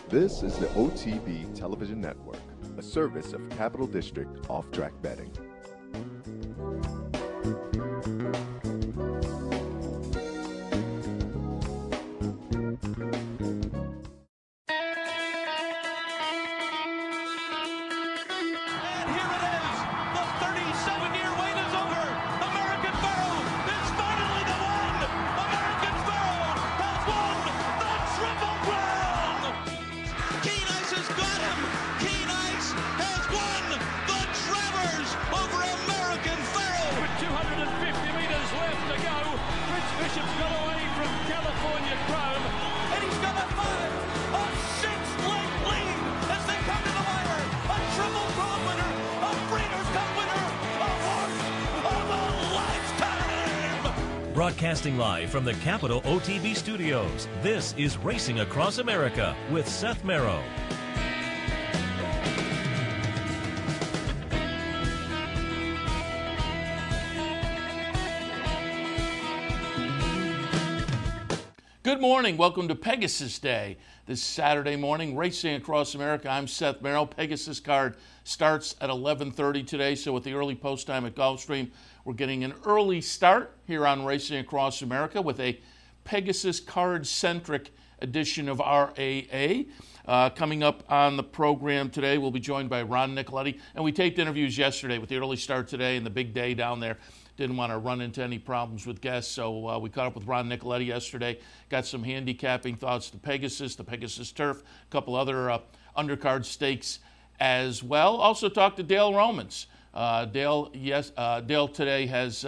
This is the OTB Television Network, a service of Capital District Off-Track Betting. Broadcasting live from the Capital OTB studios, this is Racing Across America with Seth Merrow. Good morning. Welcome to Pegasus Day. This Saturday morning, Racing Across America. I'm Seth Merrow. Pegasus card starts at 11:30 today, so with the early post time at Gulfstream, we're getting an early start here on Racing Across America with a Pegasus card-centric edition of RAA. Coming up on the program today, we'll be joined by Ron Nicoletti, and we taped interviews yesterday with the early start today and the big day down there. Didn't want to run into any problems with guests, so we caught up with Ron Nicoletti yesterday, got some handicapping thoughts to Pegasus, the Pegasus Turf, a couple other undercard stakes as well. Also talked to Dale Romans. Dale today has,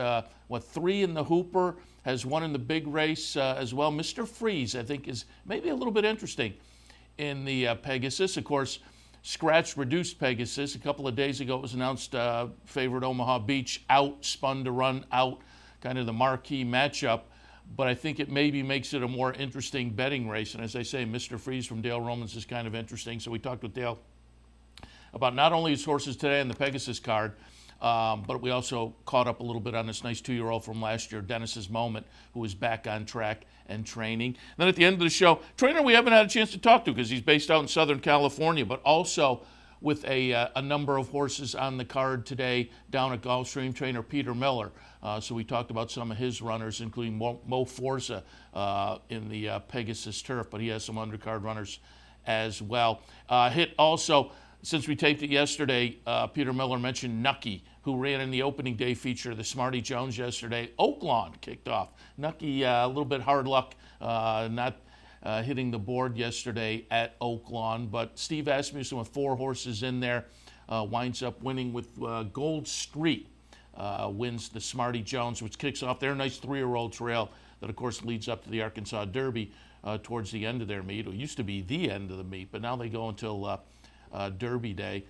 3 in the Hooper, has 1 in the big race as well. Mr. Freeze, I think, is maybe a little bit interesting in the Pegasus. Of course, scratch-reduced Pegasus. A couple of days ago, it was announced favorite Omaha Beach out, spun to run out, kind of the marquee matchup. But I think it maybe makes it a more interesting betting race. And as I say, Mr. Freeze from Dale Romans is kind of interesting. So we talked with Dale about not only his horses today on the Pegasus card, but we also caught up a little bit on this nice 2-year-old from last year, Dennis's Moment, who is back on track and training. Then at the end of the show, trainer we haven't had a chance to talk to because he's based out in Southern California, but also with a number of horses on the card today down at Gulfstream, trainer Peter Miller. So we talked about some of his runners, including Mo Forza in the Pegasus Turf, but he has some undercard runners as well. Hit also, since we taped it yesterday, Peter Miller mentioned Nucky, who ran in the opening day feature of the Smarty Jones yesterday. Oaklawn kicked off. Nucky, a little bit hard luck, not hitting the board yesterday at Oaklawn, but Steve Asmussen with 4 horses in there winds up winning with Gold Street, wins the Smarty Jones, which kicks off their nice 3-year-old trail that, of course, leads up to the Arkansas Derby towards the end of their meet. It used to be the end of the meet, but now they go until Derby Day.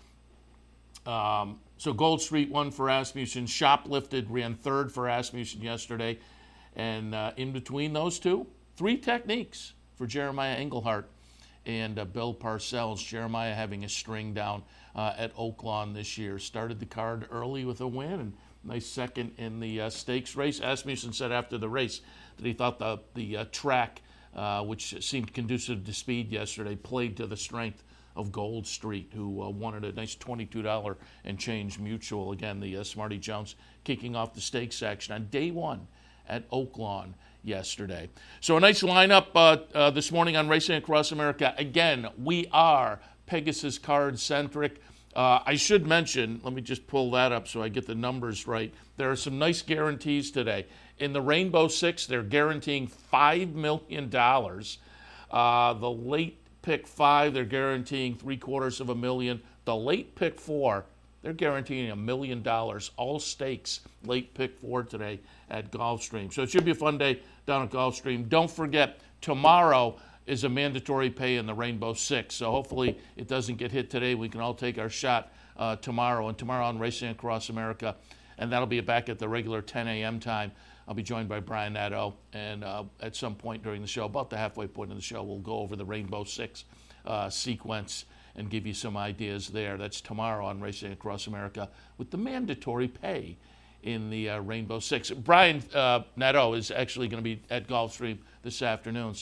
So Gold Street won for Asmussen. Shoplifted ran 3rd for Asmussen yesterday. And in between those two, 3 techniques for Jeremiah Englehart and Bill Parcells. Jeremiah having a string down at Oaklawn this year. Started the card early with a win and nice second in the stakes race. Asmussen said after the race that he thought the track, which seemed conducive to speed yesterday, played to the strength of Gold Street, who wanted a nice $22 and change mutual. Again, the Smarty Jones kicking off the stakes action on day 1 at Oaklawn yesterday. So a nice lineup this morning on Racing Across America. Again, we are Pegasus card-centric. I should mention, let me just pull that up so I get the numbers right. There are some nice guarantees today. In the Rainbow Six, they're guaranteeing $5 million. The late pick 5, they're guaranteeing $750,000. The late pick 4, they're guaranteeing $1 million. All stakes late pick 4 today at Gulfstream. So it should be a fun day down at Gulfstream. Don't forget, tomorrow is a mandatory pay in the Rainbow Six. So hopefully it doesn't get hit today. We can all take our shot tomorrow. And tomorrow on Racing Across America, and that'll be back at the regular 10 a.m. time. I'll be joined by Brian Nadeau, and at some point during the show, about the halfway point of the show, we'll go over the Rainbow Six sequence and give you some ideas there. That's tomorrow on Racing Across America with the mandatory pay in the Rainbow Six. Brian Nadeau is actually going to be at Gulfstream this afternoon. So,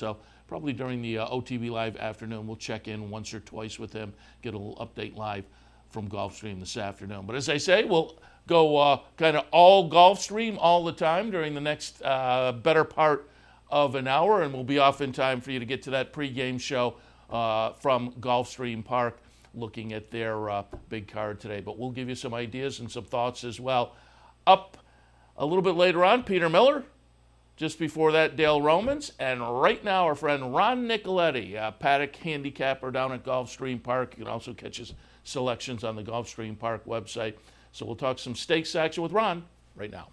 probably during the OTB Live afternoon. We'll check in once or twice with him, get a little update live from Gulfstream this afternoon. But as I say, we'll go kind of all Gulfstream all the time during the next better part of an hour, and we'll be off in time for you to get to that pregame show from Gulfstream Park, looking at their big card today. But we'll give you some ideas and some thoughts as well. Up a little bit later on, Peter Miller. Just before that, Dale Romans. And right now, our friend Ron Nicoletti, paddock handicapper down at Gulfstream Park. You can also catch his selections on the Gulfstream Park website. So we'll talk some stakes action with Ron right now.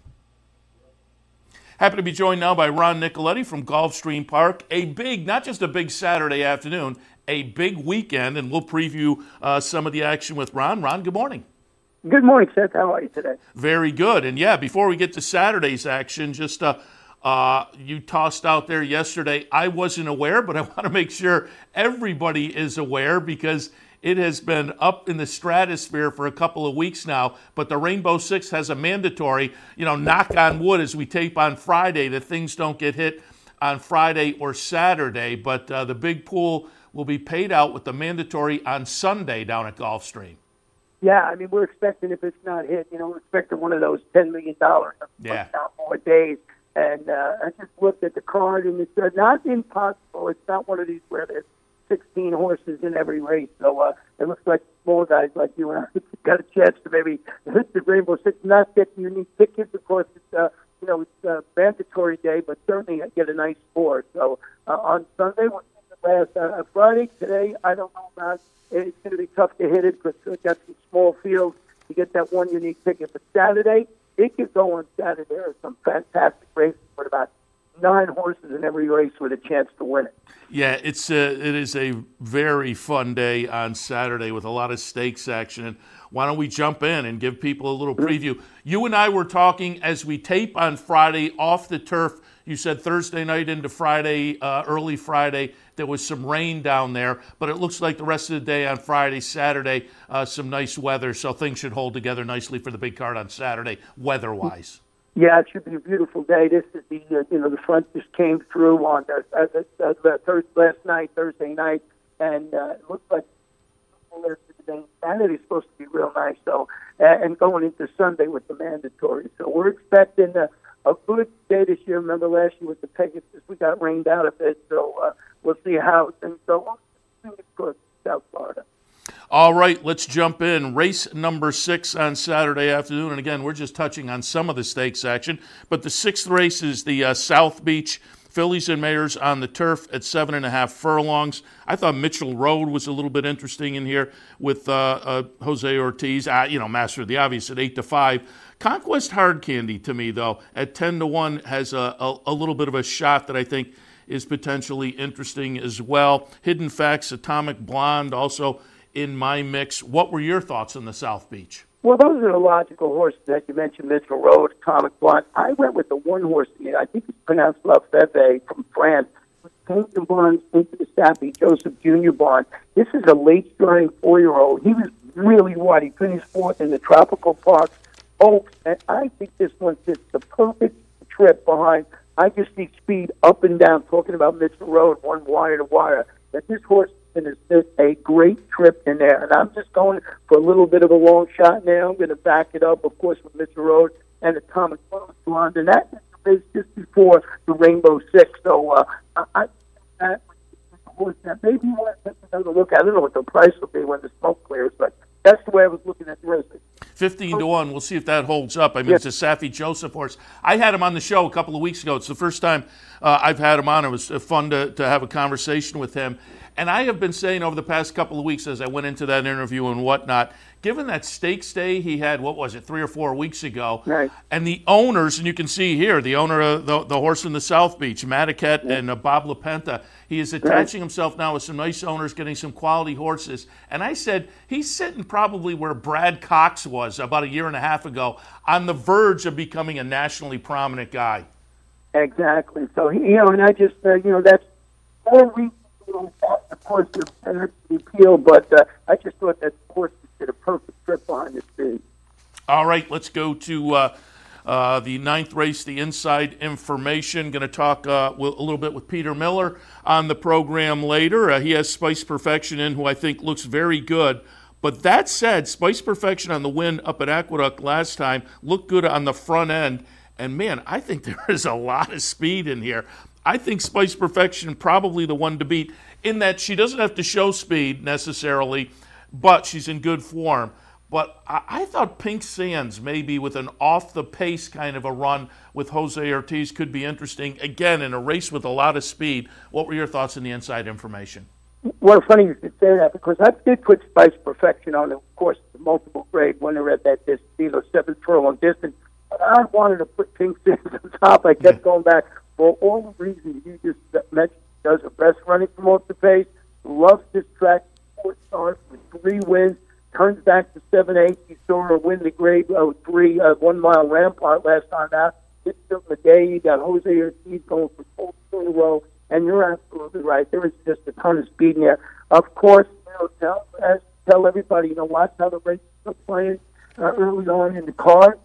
Happy to be joined now by Ron Nicoletti from Gulfstream Park. A big, not just a big Saturday afternoon, a big weekend, and we'll preview some of the action with Ron. Ron, good morning. Good morning, Seth. How are you today? Very good. And yeah, before we get to Saturday's action, just you tossed out there yesterday. I wasn't aware, but I want to make sure everybody is aware because it has been up in the stratosphere for a couple of weeks now. But the Rainbow Six has a mandatory, knock on wood as we tape on Friday, that things don't get hit on Friday or Saturday. But the big pool will be paid out with the mandatory on Sunday down at Gulfstream. Yeah, I mean, we're expecting, if it's not hit, we're expecting one of those $10 million in 4 days. And I just looked at the card, and it's not impossible. It's not one of these where there's 16 horses in every race. So it looks like small guys like you and I got a chance to maybe hit the Rainbow Six, not get unique tickets. Of course, it's it's a mandatory day, but certainly get a nice score. So on Sunday, last Friday, today, I don't know about. It's going to be tough to hit it because we've got some small fields. You get that one unique ticket. But Saturday, it could go on Saturday. There are some fantastic races with about 9 horses in every race with a chance to win it. Yeah, it is a very fun day on Saturday with a lot of stakes action. And why don't we jump in and give people a little preview? You and I were talking as we tape on Friday off the turf. You said Thursday night into Friday, early Friday, there was some rain down there, but it looks like the rest of the day on Friday, Saturday, some nice weather, so things should hold together nicely for the big card on Saturday, weather-wise. Yeah, it should be a beautiful day. This is the front just came through on Thursday night, and it looks like Saturday's supposed to be real nice. So, and going into Sunday with the mandatory, so we're expecting a good day this year. Remember last year with the Pegasus, we got rained out a bit, so we'll see how things go. South Florida. All right, let's jump in. Race number 6 on Saturday afternoon. And again, we're just touching on some of the stakes action. But the 6th race is the South Beach Fillies and Mares on the turf at 7.5 furlongs. I thought Mitchell Road was a little bit interesting in here with Jose Ortiz, master of the obvious at 8-5. Conquest Hard Candy to me, though, at 10-1 has a little bit of a shot that I think is potentially interesting as well. Hidden Facts, Atomic Blonde, also in my mix. What were your thoughts on the South Beach? Well, those are the logical horses that you mentioned, Mitchell Road, Atomic Blonde. I went with the one horse, I think it's pronounced La Feve from France. Painting Barnes into the Sappy, Joseph Jr. Barnes. This is a late-starting 4-year-old. He was really what? He finished 4th in the Tropical Park Oaks, and I think this one fits the perfect trip behind. I just see speed up and down, talking about Mitchell Road, one wire to wire, that this horse is a great trip in there. And I'm just going for a little bit of a long shot now. I'm going to back it up, of course, with Mitchell Road and Atomic Blonde. And that is just before the Rainbow Six. So I that horse that maybe you want to take another look at. I don't know what the price will be when the smoke clears, but that's the way I was looking at the race. 15-1. We'll see if that holds up. I mean, It's a Saffie Joseph horse. I had him on the show a couple of weeks ago. It's the first time I've had him on. It was fun to have a conversation with him. And I have been saying over the past couple of weeks as I went into that interview and whatnot, given that stakes day he had, 3 or 4 weeks ago, right. And the owners, and you can see here, the owner of the horse in the South Beach, Matiquette and Bob LaPenta, he is attaching himself now with some nice owners, getting some quality horses. And I said, he's sitting probably where Brad Cox was about a year and a half ago, on the verge of becoming a nationally prominent guy. Exactly. So, and I just, that's 4 weeks. Of course, the appeal, but I just thought that horse did a perfect trip behind the speed. All right, let's go to The ninth race, the inside information. Going to talk a little bit with Peter Miller on the program later. He has Spice Perfection in, who I think looks very good. But that said, Spice Perfection on the win up at Aqueduct last time looked good on the front end. And, man, I think there is a lot of speed in here. I think Spice Perfection probably the one to beat in that she doesn't have to show speed necessarily, but she's in good form. But I thought Pink Sands maybe with an off-the-pace kind of a run with Jose Ortiz could be interesting, again, in a race with a lot of speed. What were your thoughts on the inside information? Well, funny you should say that because I did put Spice Perfection on, of course, the multiple grade winner at that distance, 7 furlong distance. But I wanted to put Pink Sands on top. I kept going back for all the reasons you just mentioned. Does her best running from off the pace, loves this track, 4 starts with 3 wins, turns back to 7-8. You saw her win the grade 3 1 mile Rampart last time out. It's still the day. You got Jose Ortiz going for 4 in a row. And you're absolutely right. There is just a ton of speed in there. Of course, tell everybody, watch how the races are playing early on in the card.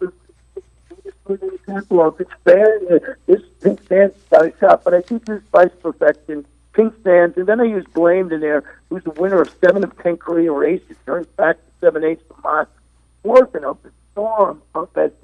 Example, if it's fair, this Pink Sands got a shot. But I think this Spice Perfection, Pink Sands, and then I use Blamed in there, who's the winner of 7 of 10 career races, turns back to 7-8 Vermont, working up a storm up at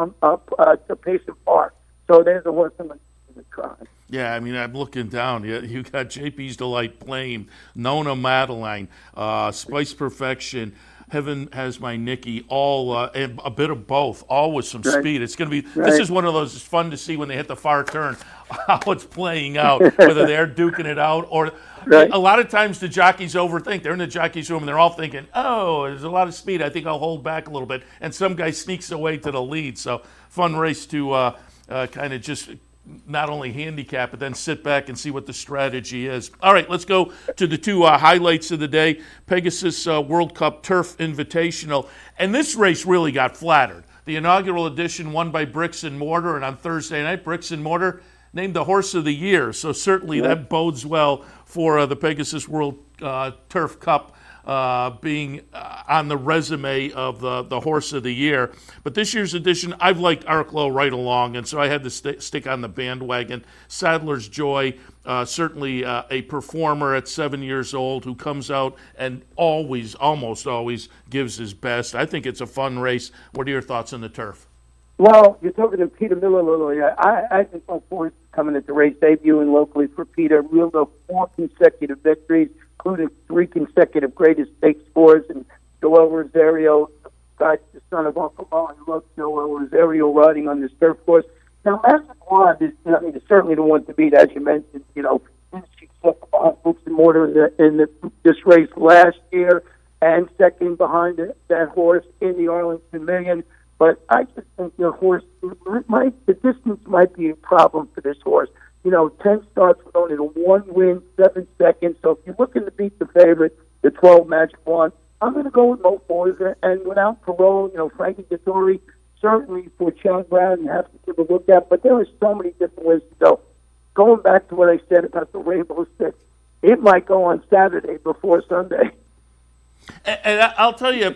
to Payson Park. So there's a horse in the try. Yeah, I mean, I'm looking down. You got JP's Delight, Blame, Nona Madeline, Spice Perfection, Heaven Has My Nikki, all and a bit of both, all with some speed. It's going to be. This is one of those. It's fun to see when they hit the far turn how it's playing out, whether they're duking it out or. A lot of times the jockeys overthink. They're in the jockey's room and they're all thinking, "Oh, there's a lot of speed. I think I'll hold back a little bit." And some guy sneaks away to the lead. So fun race to kind of just. Not only handicap, but then sit back and see what the strategy is. All right, let's go to the 2 highlights of the day. Pegasus World Cup Turf Invitational. And this race really got flattered. The inaugural edition won by Bricks and Mortar, and on Thursday night, Bricks and Mortar named the Horse of the Year. So certainly that bodes well for the Pegasus World Turf Cup being on the resume of the Horse of the Year. But this year's edition, I've liked Arklow right along, and so I had to stick on the bandwagon. Sadler's Joy, certainly a performer at 7 years old who comes out and almost always gives his best. I think it's a fun race. What are your thoughts on the turf? Well, you're talking to Peter Miller earlier. I think my forward coming at the race, debuting locally for Peter, reeled up 4 consecutive victories, including 3 consecutive greatest stakes scores, and Joel Rosario, the son of Uncle Mo, I love Joel Rosario riding on this turf course. Now, Magic Wand is certainly the one to beat, as you mentioned. She took Bricks and Mortar in this race last year, and second behind that horse in the Arlington Million. But I just think the horse, the distance might be a problem for this horse. 10 starts with only the 1 win, 7 seconds. So if you're looking to beat the favorite, the 12 Magic Wand, I'm going to go with Mo Forza. And without Perot, Frankie Dettori, certainly for Chad Brown, you have to give a look at. But there are so many different ways to go. Going back to what I said about the Rainbow Six, it might go on Saturday before Sunday. And I'll tell you,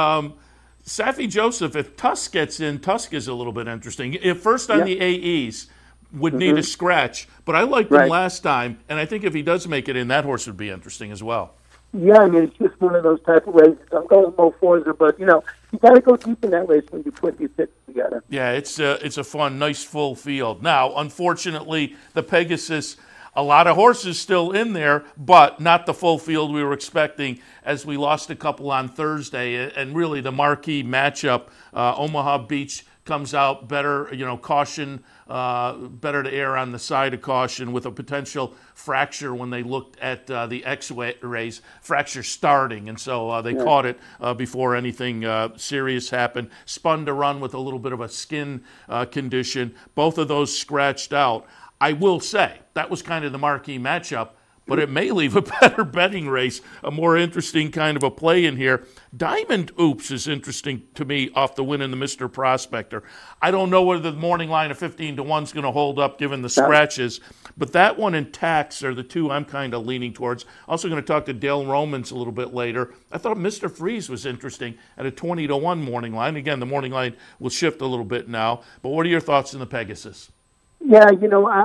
Safi Joseph, if Tusk gets in, Tusk is a little bit interesting. If first on the AEs, would need a scratch, but I liked him last time, and I think if he does make it in, that horse would be interesting as well. Yeah, I mean, it's just one of those type of races. I'm going Mo Forza, but, you got to go deep in that race when you put these picks together. Yeah, it's a fun, nice, full field. Now, unfortunately, the Pegasus, a lot of horses still in there, but not the full field we were expecting as we lost a couple on Thursday, and really the marquee matchup, Omaha Beach comes out better, caution, better to err on the side of caution with a potential fracture when they looked at the X-rays, fracture starting. And so they caught it before anything serious happened. Spun to run with a little bit of a skin condition. Both of those scratched out. I will say that was kind of the marquee matchup. but it may leave a better betting race, a more interesting kind of a play in here. Diamond Oops is interesting to me off the win in the Mr. Prospector. I don't know whether the morning line of 15-1 is going to hold up given the scratches, but that one and Tax are the two I'm kind of leaning towards. Also going to talk to Dale Romans a little bit later. I thought Mr. Freeze was interesting at a 20-1 morning line. Again, the morning line will shift a little bit now, but what are your thoughts in the Pegasus? Yeah, it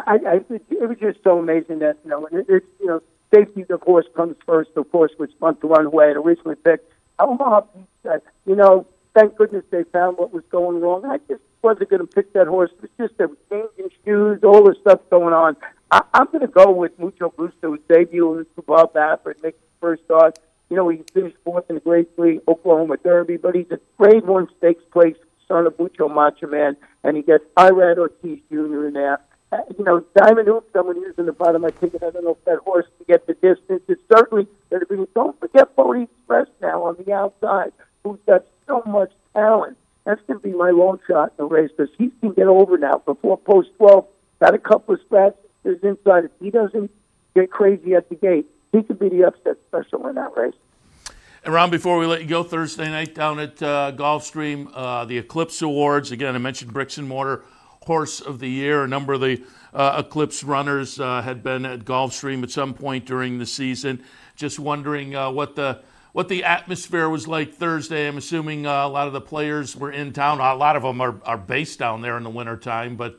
was just so amazing that, safety, of course, comes first, of course, with Fun to Run, who I had originally picked. Omaha Beach said, thank goodness they found what was going wrong. I just wasn't going to pick that horse. It was just a changing shoes, all this stuff going on. I'm going to go with Mucho Gusto, whose debut in above Baffert, make his first start. He finished fourth in the Grade 3 Oklahoma Derby, but he's a Grade 1 stakes place, son of Mucho Macho Man, and he gets Irad Ortiz Jr. in there. Diamond Oops, someone using the bottom of my ticket. I don't know if that horse can get the distance. It's certainly going to be. Don't forget Bodie Express now on the outside, who's got so much talent. That's going to be my long shot in the race because he can get over now before post 12. Got a couple of scratches. There's inside. If he doesn't get crazy at the gate, he could be the upset special in that race. And Ron, before we let you go, Thursday night down at Gulfstream, the Eclipse Awards. Again, I mentioned Bricks and Mortar Horse of the Year. A number of the Eclipse runners had been at Gulfstream at some point during the season. Just wondering what the atmosphere was like Thursday. I'm assuming a lot of the players were in town. A lot of them are based down there in the wintertime, but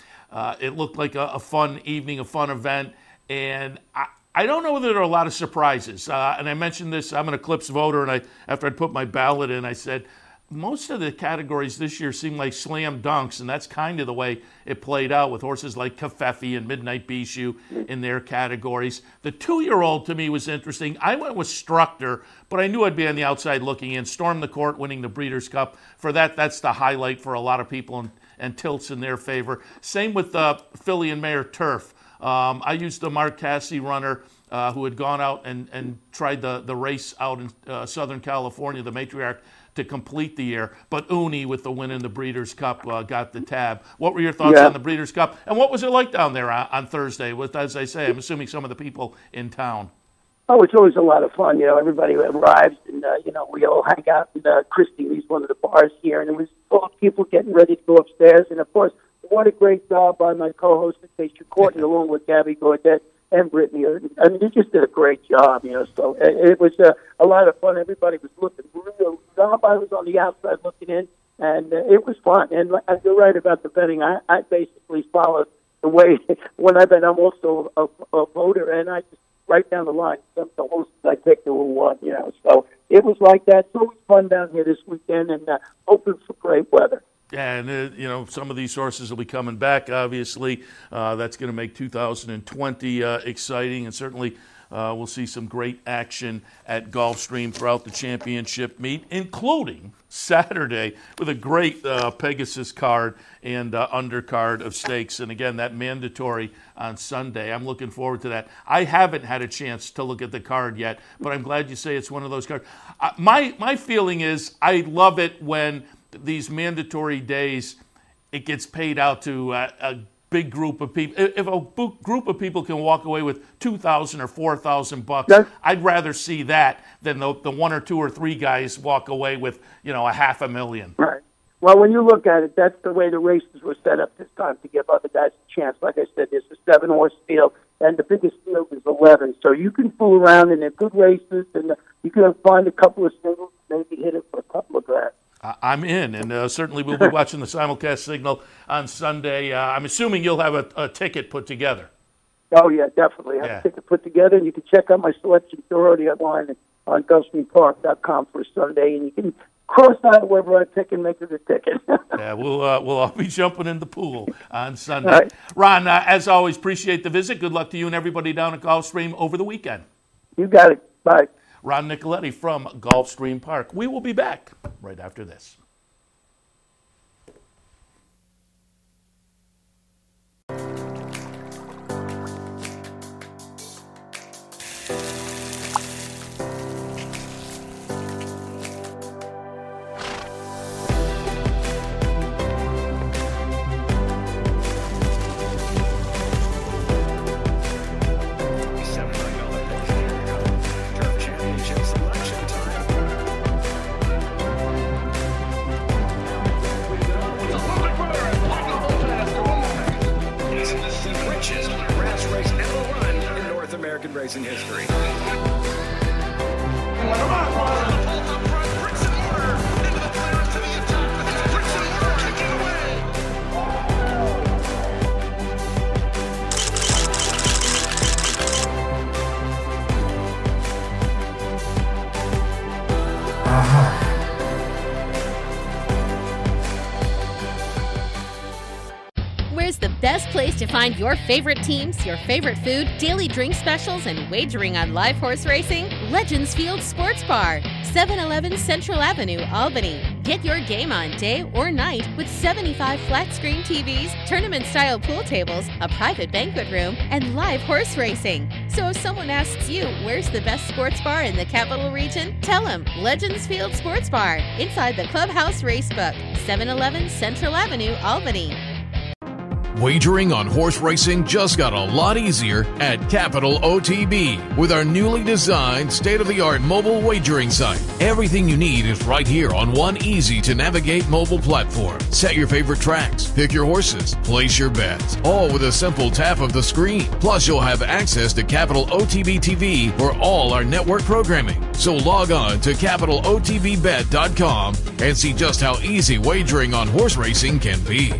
it looked like a fun evening, a fun event. And I don't know whether there are a lot of surprises. And I mentioned this, I'm an Eclipse voter, and after I put my ballot in, I said, most of the categories this year seem like slam dunks, and that's kind of the way it played out with horses like Covfefe and Midnight Bishu in their categories. The 2-year-old to me was interesting. I went with Structor, but I knew I'd be on the outside looking in. Storm the Court winning the Breeders' Cup. For that's the highlight for a lot of people and tilts in their favor. Same with Filly and Mayor Turf. I used the Mark Casse runner who had gone out and tried the race out in Southern California, the Matriarch, to complete the year. But Uni, with the win in the Breeders' Cup, got the tab. What were your thoughts on the Breeders' Cup? And what was it like down there on Thursday with, as I say, I'm assuming some of the people in town? Oh, it's always a lot of fun. Everybody arrives and, we all hang out in Christie's, one of the bars here, and it was all people getting ready to go upstairs. And, of course, what a great job by my co-host, Stacia Courtney, along with Gabby Gaudet and Brittany. I mean, they just did a great job, so it was a lot of fun. Everybody was looking real. I was on the outside looking in, and it was fun. And you're right about the betting. I basically followed the way when I bet. I'm also a voter, and I just right down the line, some of the hosts I picked who won, So it was like that. So it was fun down here this weekend, and hoping for great weather. Yeah, and, some of these horses will be coming back, obviously. That's going to make 2020 exciting, and certainly we'll see some great action at Gulfstream throughout the championship meet, including Saturday with a great Pegasus card and undercard of stakes. And, again, that mandatory on Sunday. I'm looking forward to that. I haven't had a chance to look at the card yet, but I'm glad you say it's one of those cards. My feeling is I love it when these mandatory days, it gets paid out to a big group of people. If a group of people can walk away with $2,000 or $4,000, I'd rather see that than the 1 or 2 or 3 guys walk away with, $500,000. Right. Well, when you look at it, that's the way the races were set up this time to give other guys a chance. Like I said, there's a 7-horse field, and the biggest field is 11. So you can fool around, and they're good races, and you can find a couple of singles, maybe hit it for a couple of grand. I'm in, and certainly we'll be watching the simulcast signal on Sunday. I'm assuming you'll have a ticket put together. Oh, yeah, definitely. I have a ticket put together, and you can check out my selection already online on GulfstreamPark.com for Sunday, and you can cross out wherever I pick and make it a ticket. Yeah, we'll all be jumping in the pool on Sunday. Right. Ron, as always, appreciate the visit. Good luck to you and everybody down at Gulfstream over the weekend. You got it. Bye. Ron Nicoletti from Gulfstream Park. We will be back right after this. coaches, grass race ever run in North American racing history. Where's the best place to find your favorite teams, your favorite food, daily drink specials, and wagering on live horse racing? Legends Field Sports Bar, 711 Central Avenue, Albany. Get your game on day or night with 75 flat-screen TVs, tournament-style pool tables, a private banquet room, and live horse racing. So if someone asks you, where's the best sports bar in the capital region? Tell them Legends Field Sports Bar, inside the Clubhouse Racebook, 711 Central Avenue, Albany. Wagering on horse racing just got a lot easier at Capital OTB with our newly designed state-of-the-art mobile wagering site. Everything you need is right here on one easy-to-navigate mobile platform. Set your favorite tracks, pick your horses, place your bets, all with a simple tap of the screen. Plus, you'll have access to Capital OTB TV for all our network programming. So log on to CapitalOTBBet.com and see just how easy wagering on horse racing can be.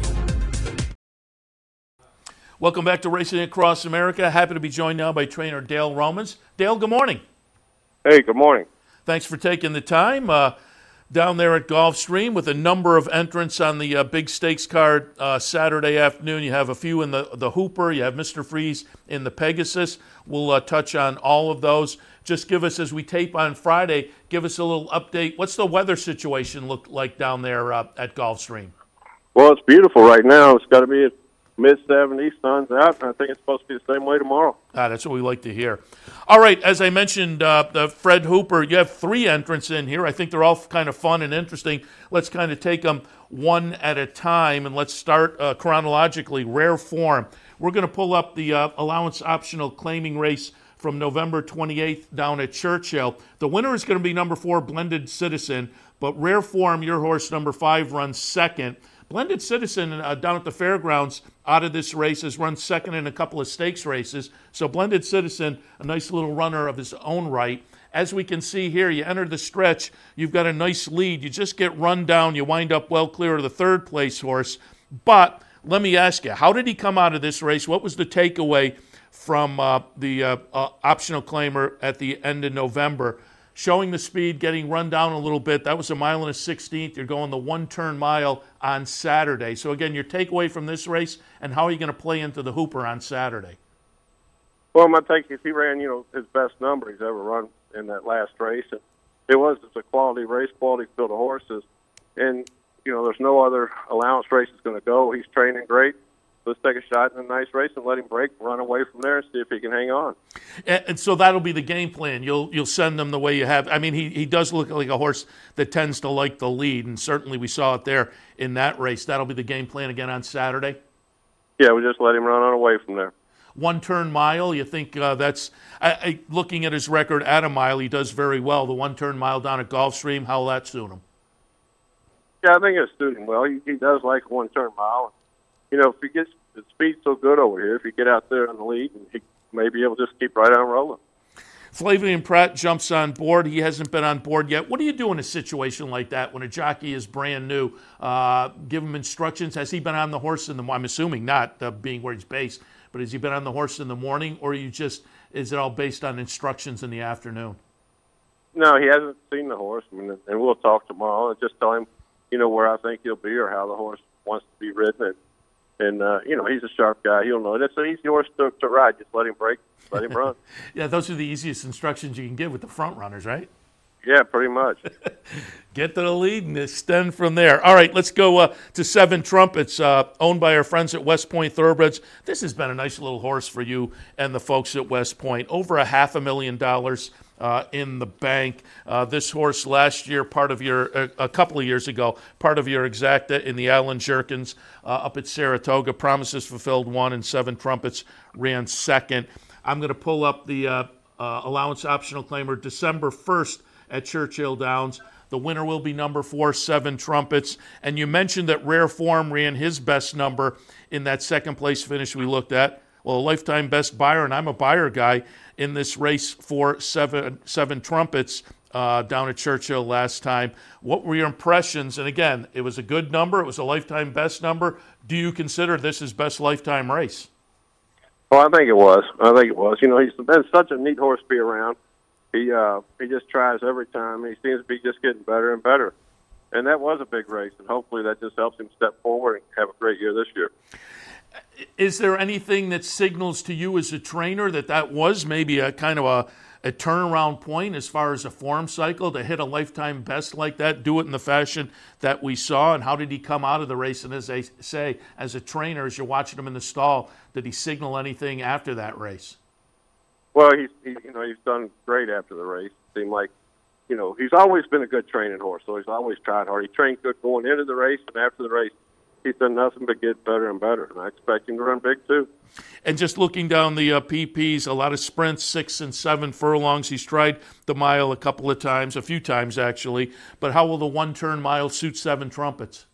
Welcome back to Racing Across America. Happy to be joined now by trainer Dale Romans. Dale, good morning. Hey, good morning. Thanks for taking the time. Down there at Gulfstream with a number of entrants on the big stakes card Saturday afternoon. You have a few in the Hooper. You have Mr. Freeze in the Pegasus. We'll touch on all of those. Just give us, as we tape on Friday, give us a little update. What's the weather situation look like down there at Gulfstream? Well, it's beautiful right now. It's got to be mid-70s, sun's out, and I think it's supposed to be the same way tomorrow. That's what we like to hear. All right, as I mentioned, the Fred Hooper, you have 3 entrants in here. I think they're all kind of fun and interesting. Let's kind of take them one at a time, and let's start chronologically. Rare Form. We're going to pull up the allowance optional claiming race from November 28th down at Churchill. The winner is going to be number 4, Blended Citizen, but Rare Form, your horse, number 5, runs second. Blended Citizen down at the fairgrounds out of this race has run second in a couple of stakes races. So Blended Citizen, a nice little runner of his own right. As we can see here, you enter the stretch, you've got a nice lead. You just get run down. You wind up well clear of the third place horse. But let me ask you, how did he come out of this race? What was the takeaway from the optional claimer at the end of November? Showing the speed, getting run down a little bit. That was a 1 1/16. You're going the 1-turn mile on Saturday. So, again, your takeaway from this race, and how are you going to play into the Hooper on Saturday? Well, my take is he ran, his best number he's ever run in that last race. And it's a quality race, quality field of horses. And, there's no other allowance race that's going to go. He's training great. Let's take a shot in a nice race and let him break, run away from there, and see if he can hang on. And so that'll be the game plan. You'll send them the way you have. I mean, he does look like a horse that tends to like the lead, and certainly we saw it there in that race. That'll be the game plan again on Saturday? Yeah, we just let him run on away from there. 1-turn mile, you think that's looking at his record at a mile, he does very well. The 1-turn mile down at Gulfstream, how will that suit him? Yeah, I think it'll suit him well. He does like a 1-turn mile. If he gets the speed so good over here, if he get out there on the lead, he may be able to just keep right on rolling. Flavian Pratt jumps on board. He hasn't been on board yet. What do you do in a situation like that when a jockey is brand new? Give him instructions. Has he been on the horse I'm assuming not, being where he's based, but has he been on the horse in the morning, or is it all based on instructions in the afternoon? No, he hasn't seen the horse, and we'll talk tomorrow and just tell him, where I think he'll be or how the horse wants to be ridden. And he's a sharp guy. He'll know it. It's an easy horse to ride. Just let him break, let him run. Yeah, those are the easiest instructions you can give with the front runners, right? Yeah, pretty much. Get to the lead and extend from there. All right, let's go to 7 Trumpets, owned by our friends at West Point Thoroughbreds. This has been a nice little horse for you and the folks at West Point. Over $500,000 in the bank. This horse last year, a couple of years ago, part of your exacta in the Allen Jerkins up at Saratoga. Promises Fulfilled won, and 7 Trumpets ran second. I'm going to pull up the allowance optional claimer December 1st at Churchill Downs. The winner will be number 4, 7 Trumpets. And you mentioned that Rare Form ran his best number in that second place finish we looked at. well, a lifetime best buyer, and I'm a buyer guy in this race for seven trumpets down at Churchill last time. What were your impressions? And again, it was a good number. It was a lifetime best number. Do you consider this his best lifetime race? Well, I think it was. You know, he's been such a neat horse to be around. He just tries every time. He seems to be just getting better and better. And that was a big race, and hopefully that just helps him step forward and have a great year this year. Is there anything that signals to you as a trainer that was maybe a kind of a turnaround point as far as a form cycle to hit a lifetime best like that, do it in the fashion that we saw? And how did he come out of the race? And as they say, as a trainer, as you're watching him in the stall, did he signal anything after that race? Well, he's done great after the race. It seemed like, you know, he's always been a good training horse, so he's always tried hard. He trained good going into the race, and after the race, he's done nothing but get better and better, and I expect him to run big too. And just looking down the PPs, a lot of sprints, 6 and 7 furlongs. He's tried the mile a few times actually. But how will the one-turn mile suit Seven Trumpets?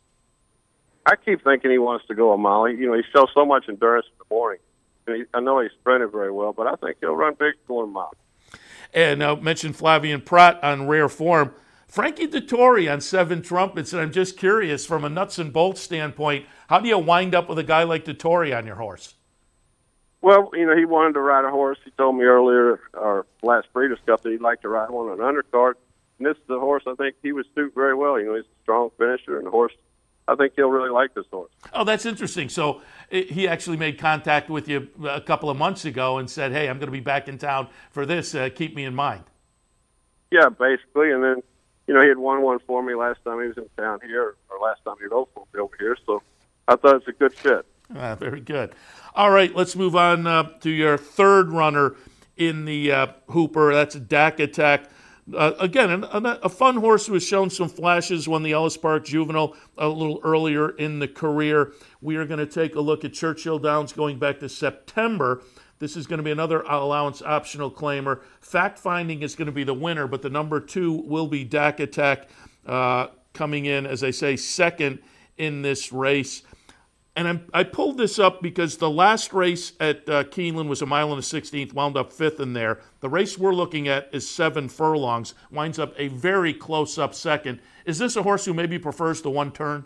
I keep thinking he wants to go a mile. He shows so much endurance in the morning. And I know he sprinted very well, but I think he'll run big going a mile. And I mentioned Flavien Prat on rare form. Frankie Dettori on Seven Trumpets, and I'm just curious, from a nuts and bolts standpoint, how do you wind up with a guy like Dettori on your horse? Well, you know, he wanted to ride a horse. He told me earlier, our last Breeders' Cup, that he'd like to ride one on an undercard. And this is a horse I think he would suit very well. You know, he's a strong finisher, and a horse, I think he'll really like this horse. Oh, that's interesting. So he actually made contact with you a couple of months ago and said, hey, I'm going to be back in town for this. Keep me in mind. Yeah, basically. And then, you know, he had won one for me last time he was in town here, or last time he rode for me over here. So I thought it's a good fit. Very good. All right, let's move on to your third runner in the Hooper. That's Dak Attack. Again, a fun horse who has shown some flashes, won the Ellis Park Juvenile a little earlier in the career. We are going to take a look at Churchill Downs going back to September. This is going to be another allowance optional claimer. Fact-finding is going to be the winner, but the number 2 will be Dak Attack coming in, as I say, second in this race. And I pulled this up because the last race at Keeneland was a mile and a 16th, wound up 5th in there. The race we're looking at is 7 furlongs, winds up a very close-up second. Is this a horse who maybe prefers the one turn?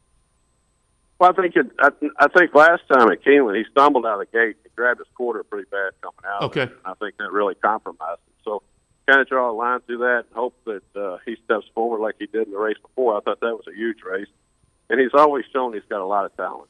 Well, I think last time at Keeneland, he stumbled out of the gate. He grabbed his quarter pretty bad coming out. Okay. And I think that really compromised him. So kind of draw a line through that and hope that he steps forward like he did in the race before. I thought that was a huge race. And he's always shown he's got a lot of talent.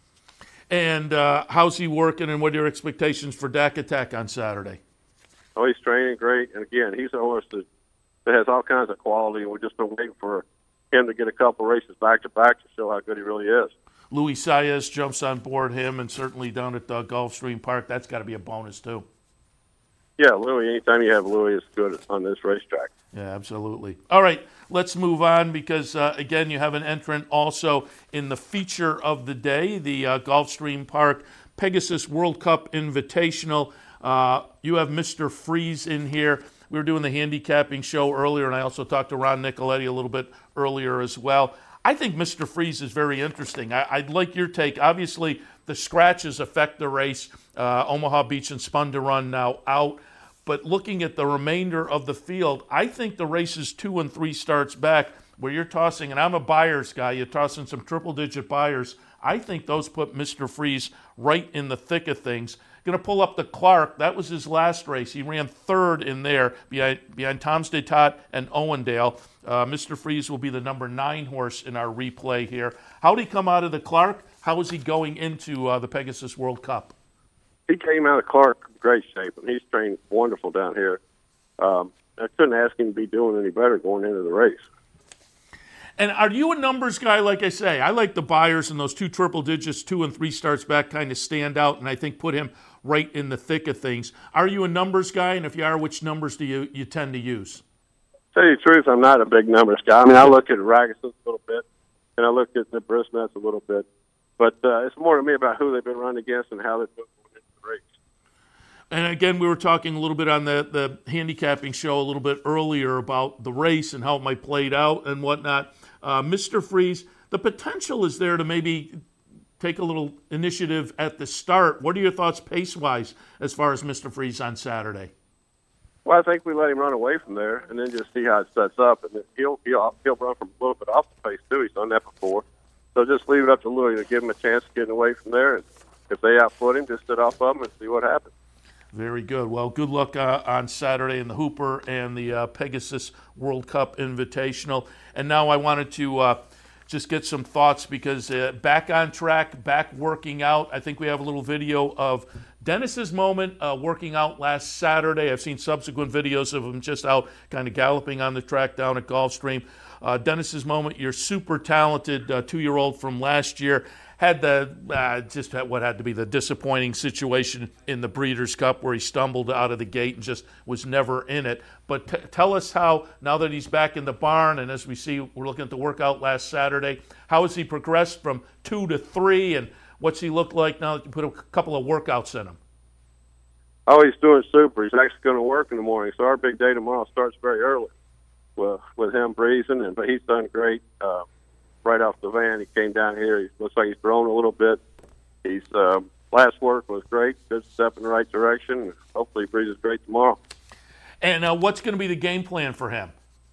And how's he working, and what are your expectations for Dak Attack on Saturday? Oh, he's training great. And, again, he's a horse that has all kinds of quality, and we've just been waiting for him to get a couple races back-to-back to show how good he really is. Luis Saez jumps on board him, and certainly down at Gulfstream Park, that's got to be a bonus too. Yeah, Louis, anytime you have Louis, it's good on this racetrack. Yeah, absolutely. All right, let's move on because, again, you have an entrant also in the feature of the day, the Gulfstream Park Pegasus World Cup Invitational. You have Mr. Freeze in here. We were doing the handicapping show earlier, and I also talked to Ron Nicoletti a little bit earlier as well. I think Mr. Freeze is very interesting. I'd like your take. Obviously, the scratches affect the race. Omaha Beach and Spun to Run now out. But looking at the remainder of the field, I think the races 2 and 3 starts back where you're tossing, and I'm a buyer's guy, you're tossing some triple-digit buyers. I think those put Mr. Freeze right in the thick of things. Going to pull up the Clark. That was his last race. He ran 3rd in there behind Tom's d'Etat and Owendale. Mr. Freeze will be the number 9 horse in our replay here. How did he come out of the Clark? How is he going into the Pegasus World Cup? He came out of Clark in great shape, and he's trained wonderful down here. I couldn't ask him to be doing any better going into the race. And are you a numbers guy? Like I say, I like the buyers, and those 2 triple digits, 2 and 3 starts back kind of stand out, and I think put him right in the thick of things. Are you a numbers guy? And if you are, which numbers do you tend to use? To tell you the truth, I'm not a big numbers guy. I mean, I look at Raguses a little bit, and I look at the Brisnets a little bit. But it's more to me about who they've been running against and how they've been going into the race. And again, we were talking a little bit on the handicapping show a little bit earlier about the race and how it might play out and whatnot. Mr. Freeze, the potential is there to maybe take a little initiative at the start. What are your thoughts pace-wise as far as Mr. Freeze on Saturday? Well, I think we let him run away from there and then just see how it sets up. And then he'll run from a little bit off the pace, too. He's done that before. So just leave it up to Louis to give him a chance of getting away from there. And if they outfoot him, just sit off of him and see what happens. Very good. Well, good luck on Saturday in the Hooper and the Pegasus World Cup Invitational. And now I wanted to just get some thoughts because back on track, back working out. I think we have a little video of Dennis's moment working out last Saturday. I've seen subsequent videos of him just out kind of galloping on the track down at Gulfstream. Dennis's moment, your super talented 2-year-old from last year, had what had to be the disappointing situation in the Breeders' Cup where he stumbled out of the gate and just was never in it. But tell us how, now that he's back in the barn, and as we see, we're looking at the workout last Saturday, how has he progressed from 2 to 3, and what's he look like now that you put a couple of workouts in him? Oh, he's doing super. He's actually going to work in the morning. So our big day tomorrow starts very early with him breezing, but he's done great. Right off the van, he came down here. He looks like he's grown a little bit. His last work was great, good step in the right direction. Hopefully he breezes great tomorrow. And what's going to be the game plan for him?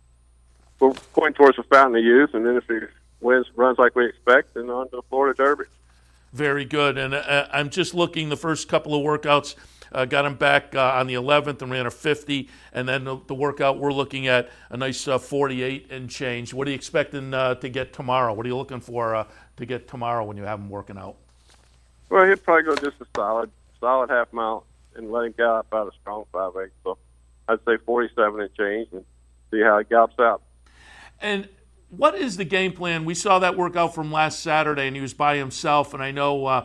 We're pointing towards the Fountain of Youth, and then if he runs like we expect, then on to the Florida Derby. Very good. And I'm just looking, the first couple of workouts, got him back on the 11th and ran a 50, and then the workout we're looking at a nice 48 and change. What are you expecting to get tomorrow? What are you looking for to get tomorrow when you have him working out? Well, he'll probably go just a solid half mile and let him gallop out a strong 5.8. So I'd say 47 and change and see how he gallops out. And what is the game plan? We saw that workout from last Saturday, and he was by himself, and I know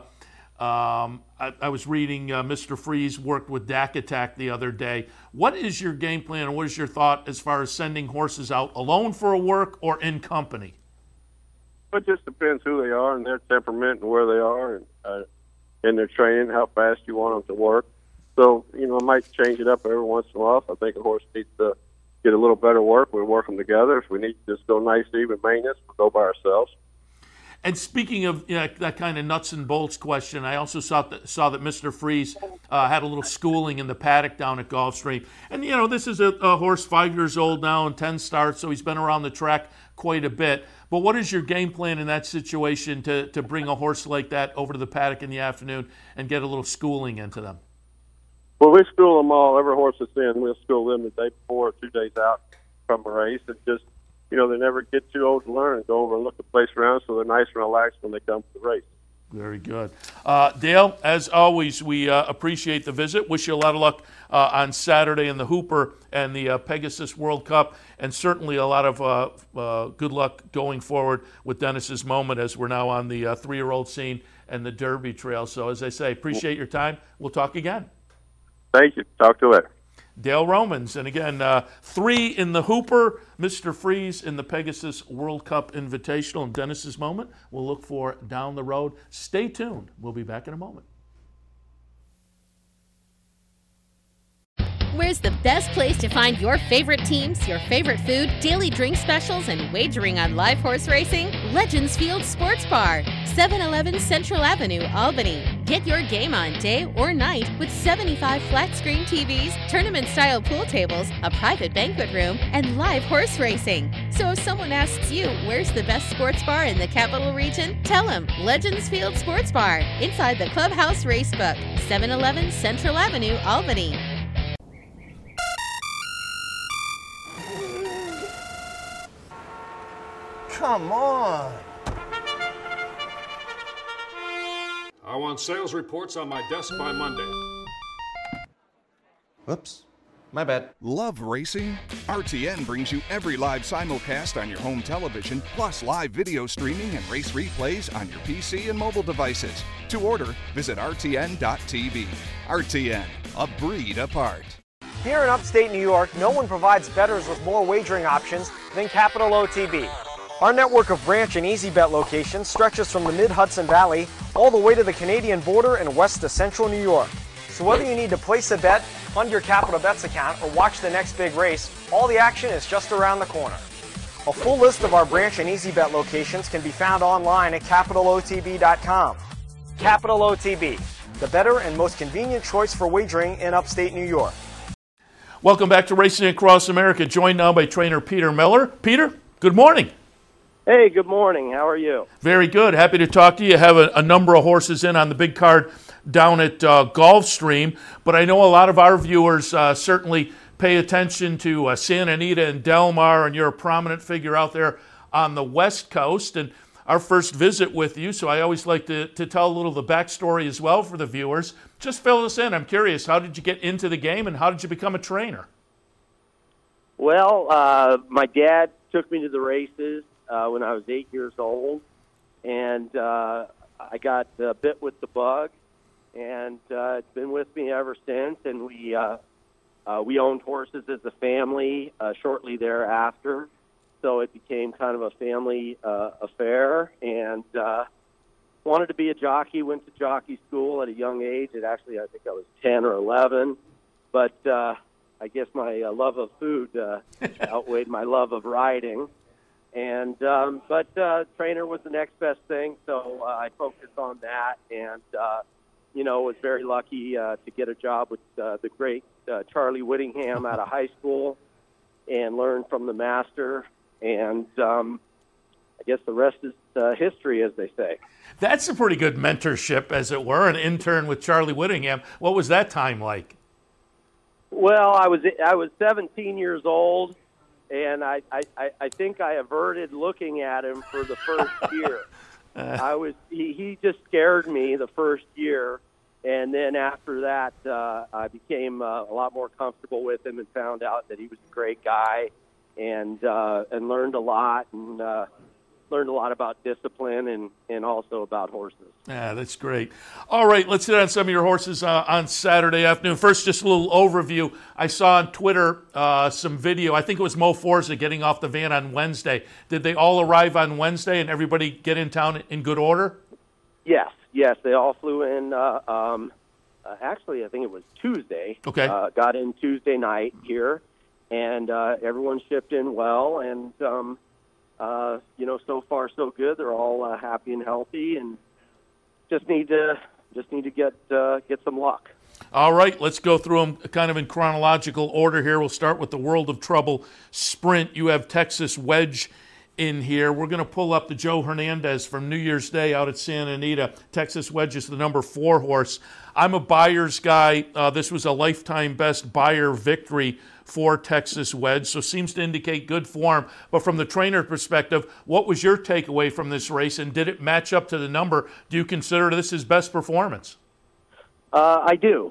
I was reading Mr. Freeze worked with Dak Attack the other day. What is your game plan, and what is your thought as far as sending horses out alone for a work or in company? It just depends who they are and their temperament and where they are and in their training, how fast you want them to work. So, I might change it up every once in a while. If I think a horse needs to get a little better work, we'll work them together. If we need to just go nice, even maintenance, we'll go by ourselves. And speaking of that kind of nuts and bolts question, I also saw that Mr. Freeze had a little schooling in the paddock down at Gulfstream. And, this is a horse 5 years old now and 10 starts, so he's been around the track quite a bit. But what is your game plan in that situation to bring a horse like that over to the paddock in the afternoon and get a little schooling into them? Well, we school them all. Every horse that's in, we'll school them the day before or 2 days out from a race. And just, they never get too old to learn and go over and look the place around, so they're nice and relaxed when they come to the race. Very good. Dale, as always, we appreciate the visit. Wish you a lot of luck on Saturday in the Hooper and the Pegasus World Cup, and certainly a lot of good luck going forward with Dennis's moment as we're now on the 3-year-old scene and the Derby Trail. So, as I say, appreciate your time. We'll talk again. Thank you. Talk to you later. Dale Romans, and again, 3 in the Hooper, Mr. Freeze in the Pegasus World Cup Invitational, and Dennis's moment we'll look for down the road. Stay tuned. We'll be back in a moment. Where's the best place to find your favorite teams, your favorite food, daily drink specials, and wagering on live horse racing? Legends Field Sports Bar, 711 Central Avenue, Albany. Get your game on day or night with 75 flat-screen TVs, tournament-style pool tables, a private banquet room, and live horse racing. So if someone asks you, where's the best sports bar in the Capital Region? Tell them Legends Field Sports Bar, inside the Clubhouse Racebook, 711 Central Avenue, Albany. Come on. I want sales reports on my desk by Monday. Whoops. My bad. Love racing? RTN brings you every live simulcast on your home television, plus live video streaming and race replays on your PC and mobile devices. To order, visit RTN.tv. RTN, a breed apart. Here in upstate New York, no one provides bettors with more wagering options than Capital OTB. Our network of branch and easy bet locations stretches from the mid-Hudson Valley all the way to the Canadian border and west to central New York. So whether you need to place a bet, fund your Capital Bets account, or watch the next big race, all the action is just around the corner. A full list of our branch and easy bet locations can be found online at CapitalOTB.com. Capital OTB, the better and most convenient choice for wagering in upstate New York. Welcome back to Racing Across America, joined now by trainer Peter Miller. Peter, good morning. Hey, good morning. How are you? Very good. Happy to talk to you. You have a number of horses in on the big card down at Gulfstream, but I know a lot of our viewers certainly pay attention to Santa Anita and Del Mar, and you're a prominent figure out there on the West Coast. And our first visit with you, so I always like to tell a little of the backstory as well for the viewers. Just fill us in. I'm curious, how did you get into the game and how did you become a trainer? Well, my dad took me to the races when I was 8 years old, and I got bit with the bug, and it's been with me ever since. And we owned horses as a family shortly thereafter. So it became kind of a family affair, and wanted to be a jockey, went to jockey school at a young age. I think I was 10 or 11, but I guess my love of food outweighed my love of riding. And but trainer was the next best thing, so I focused on that, and was very lucky to get a job with the great Charlie Whittingham out of high school and learn from the master. And I guess the rest is history, as they say. That's a pretty good mentorship, as it were, an intern with Charlie Whittingham. What was that time like? Well, I was 17 years old, and I think I averted looking at him for the first year. He just scared me the first year, and then after that, I became a lot more comfortable with him and found out that he was a great guy. And learned a lot, and learned a lot about discipline and also about horses. Yeah, that's great. All right, let's hit on some of your horses on Saturday afternoon. First, just a little overview. I saw on Twitter some video. I think it was Mo Forza getting off the van on Wednesday. Did they all arrive on Wednesday and everybody get in town in good order? Yes, they all flew in. Actually, I think it was Tuesday. Okay. Got in Tuesday night here. And everyone shipped in well, and so far so good. They're all happy and healthy, and just need to get some luck. All right, let's go through them kind of in chronological order here. We'll start with the World of Trouble Sprint. You have Texas Wedge in here. We're going to pull up the Joe Hernandez from New Year's Day out at Santa Anita. Texas Wedge is the number 4 horse. I'm a Buyers guy. This was a lifetime best Buyer victory for Texas Wedge, so seems to indicate good form. But from the trainer perspective, what was your takeaway from this race, and did it match up to the number? Do you consider this his best performance? I do.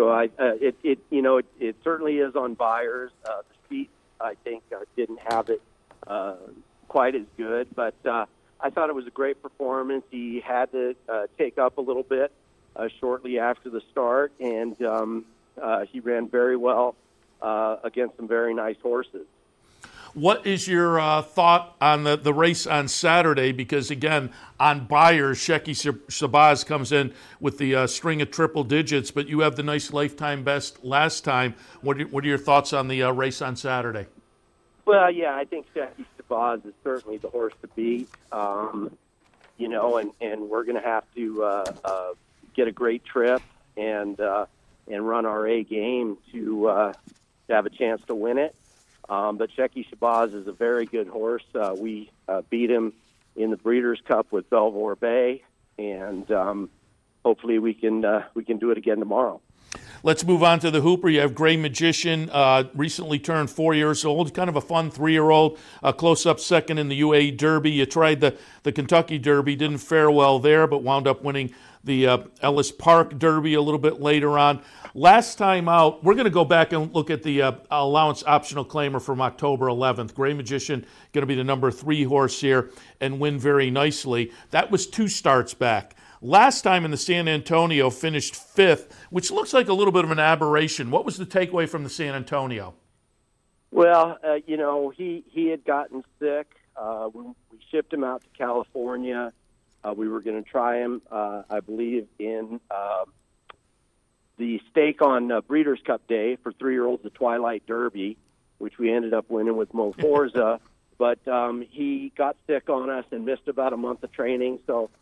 It certainly is on Buyers. The speed, I think, didn't have it quite as good, but I thought it was a great performance. He had to take up a little bit shortly after the start, and he ran very well against some very nice horses. What is your thought on the race on Saturday? Because, again, on Buyers, Shecky Shabazz comes in with the string of triple digits, but you have the nice lifetime best last time. What are your thoughts on the race on Saturday? Well, yeah, I think Shecky Shabazz is certainly the horse to beat, and we're going to have to get a great trip and run our A game to have a chance to win it. But Shecky Shabazz is a very good horse. We beat him in the Breeders' Cup with Belvoir Bay, and hopefully we can do it again tomorrow. Let's move on to the Hooper. You have Gray Magician, recently turned 4 years old, kind of a fun 3-year-old, close-up second in the UAE Derby. You tried the Kentucky Derby, didn't fare well there, but wound up winning the Ellis Park Derby a little bit later on. Last time out, we're going to go back and look at the allowance optional claimer from October 11th. Gray Magician going to be the number 3 horse here and win very nicely. That was 2 starts back. Last time in the San Antonio finished 5th, which looks like a little bit of an aberration. What was the takeaway from the San Antonio? Well, he had gotten sick. We shipped him out to California. We were going to try him, I believe, in the stake on Breeders' Cup Day for 3-year-olds, the Twilight Derby, which we ended up winning with Mo Forza. But he got sick on us and missed about a month of training. So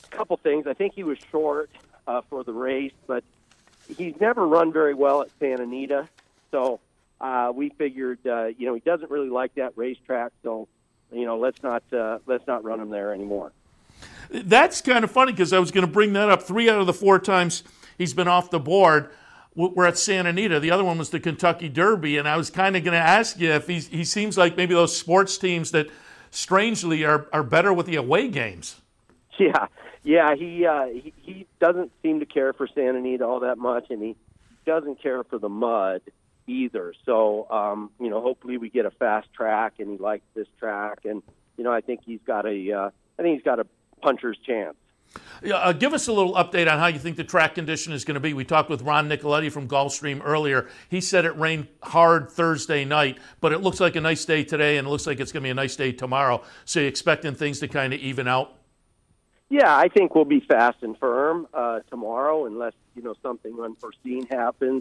couple things. I think he was short for the race, but he's never run very well at Santa Anita. So we figured, he doesn't really like that racetrack. So, let's not run him there anymore. That's kind of funny because I was going to bring that up. 3 out of the 4 times he's been off the board were at Santa Anita. The other one was the Kentucky Derby, and I was kind of going to ask you if he seems like maybe those sports teams that strangely are better with the away games. Yeah, he doesn't seem to care for Santa Anita all that much, and he doesn't care for the mud either. So, hopefully we get a fast track, and he likes this track, and I think he's got a puncher's chance. Give us a little update on how you think the track condition is going to be. We talked with Ron Nicoletti from Gulfstream earlier. He said it rained hard Thursday night, but it looks like a nice day today, and it looks like it's going to be a nice day tomorrow. So you're expecting things to kind of even out? Yeah, I think we'll be fast and firm tomorrow, unless something unforeseen happens.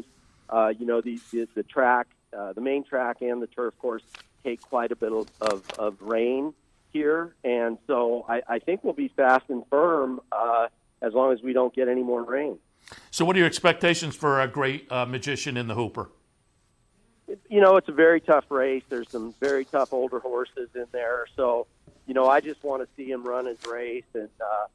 The track, the main track, and the turf course take quite a bit of rain here, and so I think we'll be fast and firm as long as we don't get any more rain. So what are your expectations for a great magician in the Hooper? It's a very tough race. There's some very tough older horses in there, so I just want to see him run his race and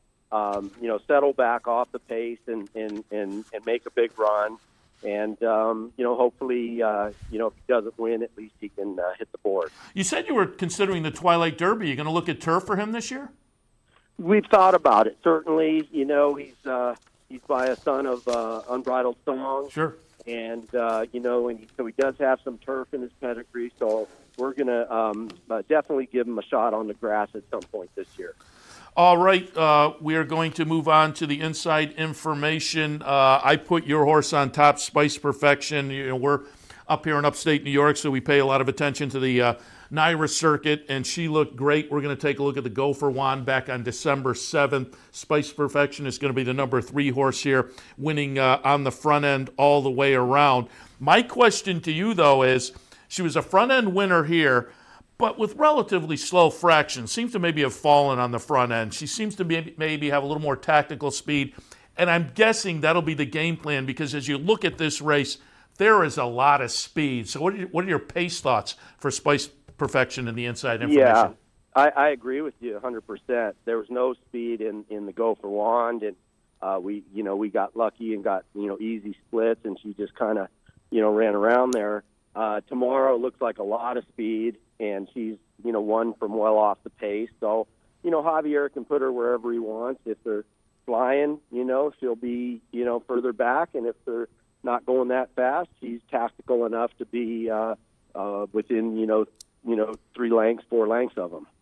settle back off the pace and make a big run. And, hopefully, if he doesn't win, at least he can hit the board. You said you were considering the Twilight Derby. You going to look at turf for him this year? We've thought about it. Certainly, he's by a son of Unbridled Song. Sure. And, so he does have some turf in his pedigree. So we're going to definitely give him a shot on the grass at some point this year. All right, we are going to move on to the inside information. I put your horse on top, Spice Perfection. We're up here in upstate New York, so we pay a lot of attention to the NYRA circuit, and she looked great. We're going to take a look at the Gopher Wand back on December 7th. Spice Perfection is going to be the number 3 horse here, winning on the front end all the way around. My question to you, though, is she was a front-end winner here, but with relatively slow fractions, seems to maybe have fallen on the front end. She seems to maybe have a little more tactical speed, and I'm guessing that'll be the game plan because as you look at this race, there is a lot of speed. So what are your pace thoughts for Spice Perfection in the inside information? Yeah, I agree with you 100%. There was no speed in the Gopher Wand, and we got lucky and got easy splits, and she just kind of ran around there. Tomorrow looks like a lot of speed, and she's, won from well off the pace. So, Javier can put her wherever he wants. If they're flying, she'll be, further back. And if they're not going that fast, she's tactical enough to be within, 3 lengths, 4 lengths of them.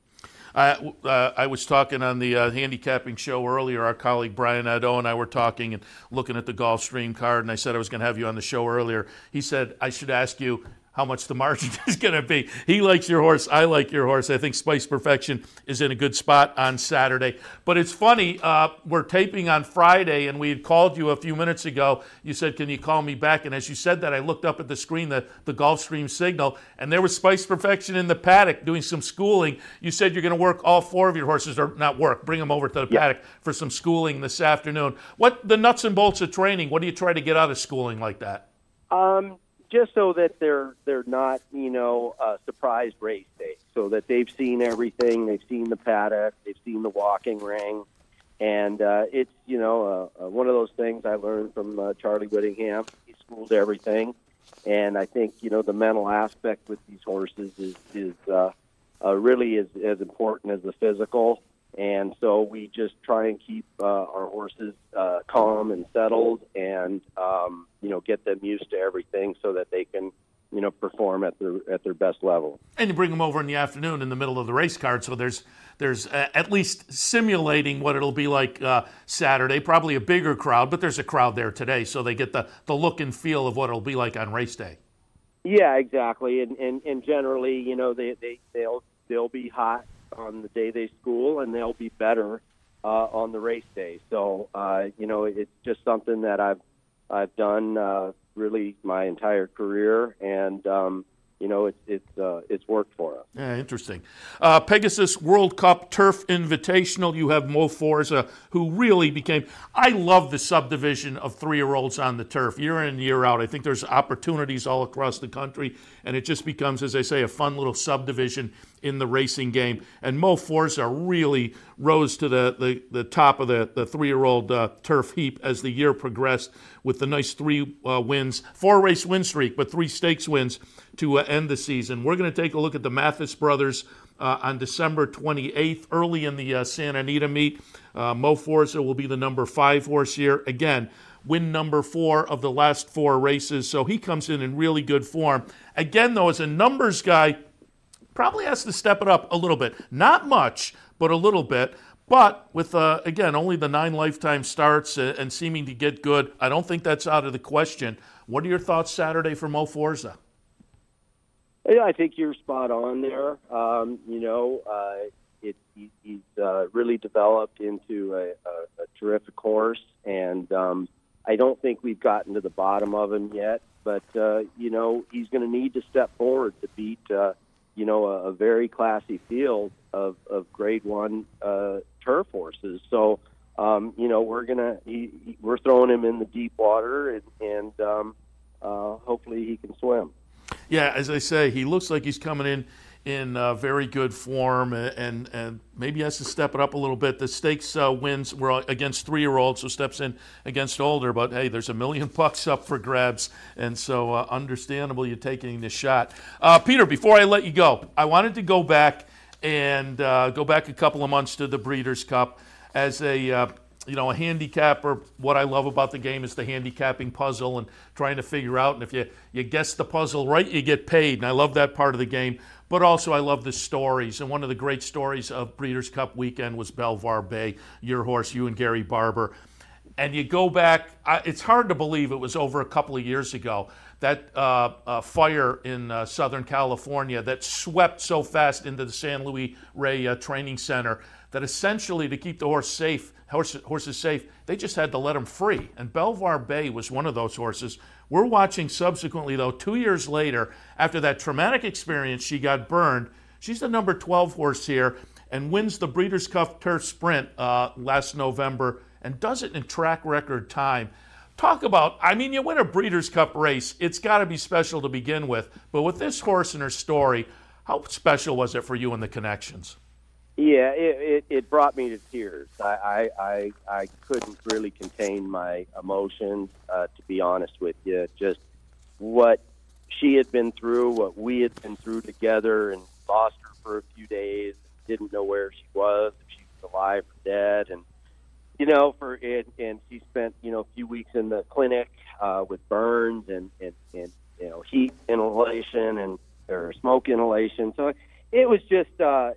I was talking on the handicapping show earlier. Our colleague Brian Nadeau and I were talking and looking at the Gulfstream card, and I said I was going to have you on the show earlier. He said, I should ask you how much the margin is going to be. He likes your horse. I like your horse. I think Spice Perfection is in a good spot on Saturday. But it's funny, we're taping on Friday, and we had called you a few minutes ago. You said, can you call me back? And as you said that, I looked up at the screen, the Gulfstream signal, and there was Spice Perfection in the paddock doing some schooling. You said you're going to work all 4 of your horses, or not work, bring them over to the paddock for some schooling this afternoon. What the nuts and bolts of training, what do you try to get out of schooling like that? Just so that they're not, a surprise race day, so that they've seen everything. They've seen the paddock, they've seen the walking ring, and it's, one of those things I learned from Charlie Whittingham. He schools everything, and I think, the mental aspect with these horses is really as important as the physical. And so we just try and keep our horses calm and settled and, get them used to everything so that they can, perform at their best level. And you bring them over in the afternoon in the middle of the race card, so there's at least simulating what it'll be like Saturday, probably a bigger crowd, but there's a crowd there today, so they get the look and feel of what it'll be like on race day. Yeah, exactly. And generally, they'll be hot on the day they school, and they'll be better on the race day. So, it's just something that I've done really my entire career, and it's worked for us. Yeah, interesting. Pegasus World Cup Turf Invitational. You have Mo Forza, who really became. I love the subdivision of 3-year-olds on the turf, year in and year out. I think there's opportunities all across the country, and it just becomes, as I say, a fun little subdivision in the racing game. And Mo Forza really rose to the top of the 3-year-old turf heap as the year progressed, with the nice 3 wins, 4-race win streak, but 3 stakes wins to end the season. We're going to take a look at the Mathis brothers on December 28th, early in the Santa Anita meet. Mo Forza will be the number 5 horse here. Again, win number 4 of the last 4 races, so he comes in really good form. Again, though, as a numbers guy, probably has to step it up a little bit. Not much, but a little bit. But with, again, only the 9 lifetime starts and seeming to get good, I don't think that's out of the question. What are your thoughts Saturday for Mo Forza? Yeah, I think you're spot on there. He's really developed into a terrific horse, and I don't think we've gotten to the bottom of him yet. But, he's going to need to step forward to beat, a very classy field of Grade 1 turf horses. So, we're throwing him in the deep water, and hopefully he can swim. Yeah, as I say, he looks like he's coming in very good form, and maybe has to step it up a little bit. The stakes wins were against 3-year-olds, so steps in against older. But hey, there's $1 million up for grabs, and so understandable you're taking this shot. Peter, before I let you go, I wanted to go back a couple of months to the Breeders' Cup as a handicapper. What I love about the game is the handicapping puzzle and trying to figure out. And if you guess the puzzle right, you get paid. And I love that part of the game. But also I love the stories. And one of the great stories of Breeders' Cup weekend was Belvoir Bay, your horse, you and Gary Barber. And you go back, it's hard to believe it was over a couple of years ago, that fire in Southern California that swept so fast into the San Luis Rey Training Center that essentially, to keep the horses safe, they just had to let them free. And Belvoir Bay was one of those horses. We're watching subsequently, though, 2 years later, after that traumatic experience, she got burned. She's the number 12 horse here and wins the Breeders' Cup Turf Sprint last November and does it in track record time. Talk about, you win a Breeders' Cup race, it's got to be special to begin with. But with this horse and her story, how special was it for you and the connections? Yeah, it brought me to tears. I couldn't really contain my emotions, to be honest with you. Just what she had been through, what we had been through together, and lost her for a few days, didn't know where she was, if she was alive or dead. And, and she spent, a few weeks in the clinic with burns and heat inhalation or smoke inhalation. So it was just,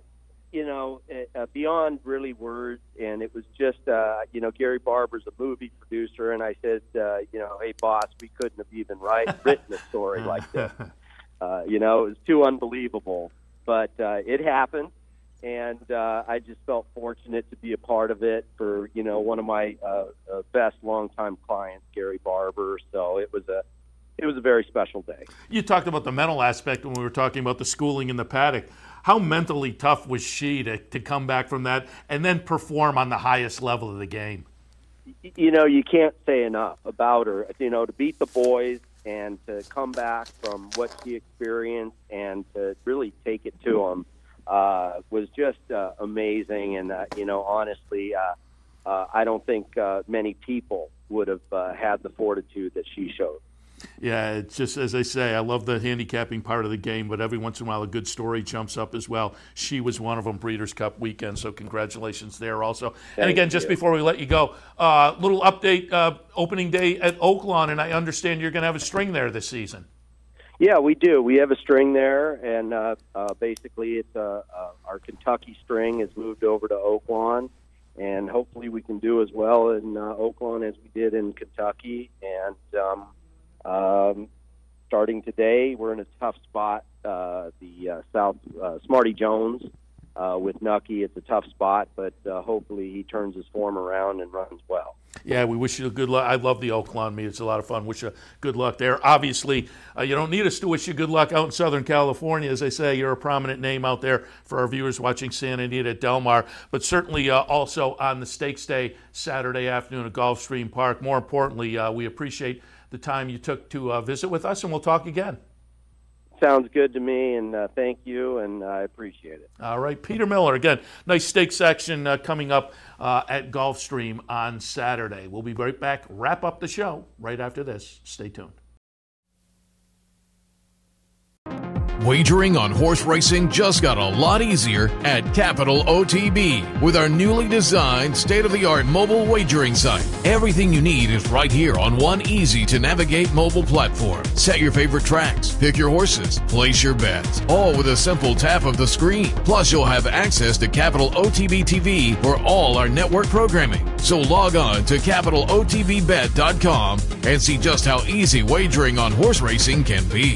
beyond really words. And it was just, Gary Barber's a movie producer. And I said, hey, boss, we couldn't have even written a story like this. It was too unbelievable. But it happened. And I just felt fortunate to be a part of it for, one of my best longtime clients, Gary Barber. So it was a very special day. You talked about the mental aspect when we were talking about the schooling in the paddock. How mentally tough was she to come back from that and then perform on the highest level of the game? You can't say enough about her. To beat the boys and to come back from what she experienced and to really take it to them was just amazing. And, honestly, I don't think many people would have had the fortitude that she showed. Yeah, it's just, as I say, I love the handicapping part of the game, but every once in a while a good story jumps up as well. She was one of them, Breeders' Cup weekend, so congratulations there also. And again, just before we let you go, little update, opening day at Oaklawn, and I understand you're going to have a string there this season. Yeah, we do. We have a string there, and basically it's our Kentucky string has moved over to Oaklawn, and hopefully we can do as well in Oaklawn as we did in Kentucky. And starting today, we're in a tough spot. The South Smarty Jones with Nucky, it's a tough spot, but hopefully he turns his form around and runs well. Yeah, we wish you good luck. I love the Oaklawn meet. It's a lot of fun. Wish you good luck there. Obviously, you don't need us to wish you good luck out in Southern California. As I say, you're a prominent name out there for our viewers watching Santa Anita at Del Mar, but certainly also on the Stakes Day Saturday afternoon at Gulfstream Park. More importantly, we appreciate the time you took to visit with us, and we'll talk again. Sounds good to me, and thank you, and I appreciate it. All right, Peter Miller, again, nice stakes action coming up at Gulfstream on Saturday. We'll be right back, wrap up the show right after this. Stay tuned. Wagering on horse racing just got a lot easier at Capital OTB with our newly designed state-of-the-art mobile wagering site. Everything you need is right here on one easy-to-navigate mobile platform. Set your favorite tracks, pick your horses, place your bets, all with a simple tap of the screen. Plus, you'll have access to Capital OTB TV for all our network programming. So log on to CapitalOTBBet.com and see just how easy wagering on horse racing can be.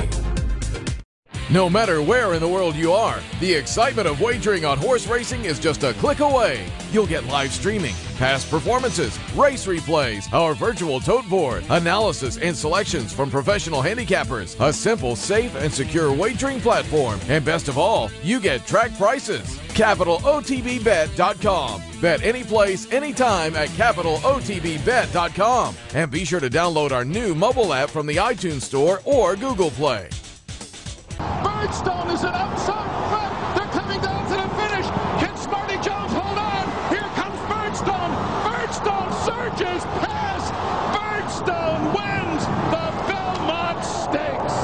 No matter where in the world you are, the excitement of wagering on horse racing is just a click away. You'll get live streaming, past performances, race replays, our virtual tote board, analysis and selections from professional handicappers, a simple, safe, and secure wagering platform, and best of all, you get track prices. CapitalOTBBet.com. Bet any place, anytime at CapitalOTBBet.com. And be sure to download our new mobile app from the iTunes Store or Google Play. Birdstone is an outside front. They're coming down to the finish. Can Smarty Jones hold on? Here comes Birdstone. Birdstone surges past. Birdstone wins the Belmont Stakes.